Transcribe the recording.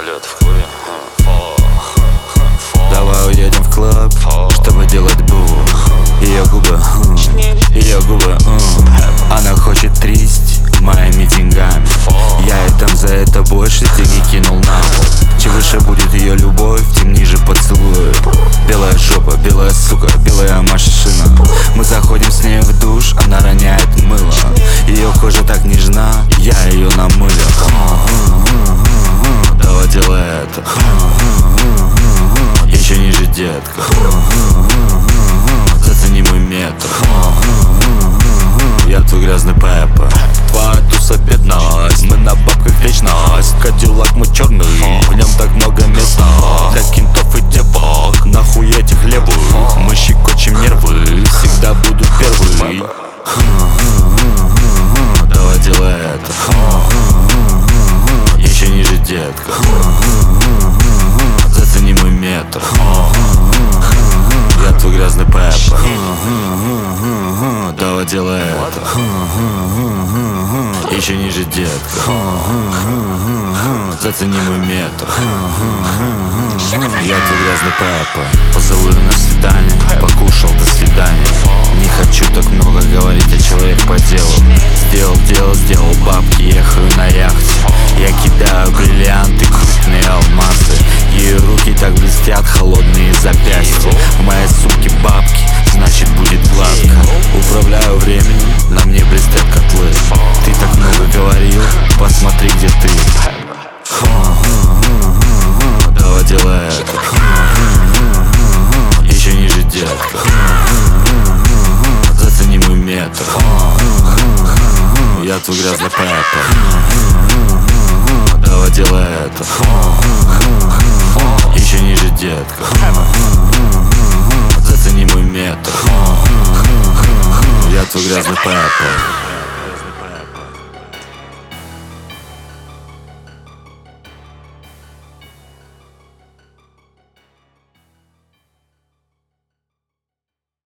полет в клубе. Давай уедем в клуб, чтобы делать бу. Ее губы, она хочет трясть моими деньгами. Я ей там за это больше денег кинул на пол. Чем выше будет ее любовь, тем ниже поцелуй. Белая жопа, белая сука, белая машина. Мы заходим с ней в душ, она роняет мыло. Ее кожа так нежна, я ее намылил. Давай делай это. Еще ниже, детка. Зацени мой метр. Я твой грязный пеппер. Твоя туса пятнась, мы на бабках вечность. Кадиллак мой черный, в нем так много места для кентов и девок. Нахуй этих левых, мы щекочем нервы. Всегда буду первый. Давай делай это. Еще ниже, детка. Зацени мой метр. Я твой грязный пеппер. Давай делай это. Еще ниже, детка. Зацени мой метр. Я твой грязный пеппер. Поцелуй на свидание, покушал, до свидания. Не хочу так много говорить, а человек по делу. Сделал дело, сделал бабки, ехаю на яхте. Я кидаю бриллианты, крупные алмазы. Ее руки так блестят, холодные запястья. В моей сумке бабки, значит будет гладко. Управляю временем, на мне блестят котлы. Ты так много говорил, посмотри, где ты. Давай делай это. Еще ниже, детка. Зацени мой метр. Я твой грязный пеппер. Давай делай это. Еще ниже, детка. Зацени мой метр. Я твой грязный пеппер.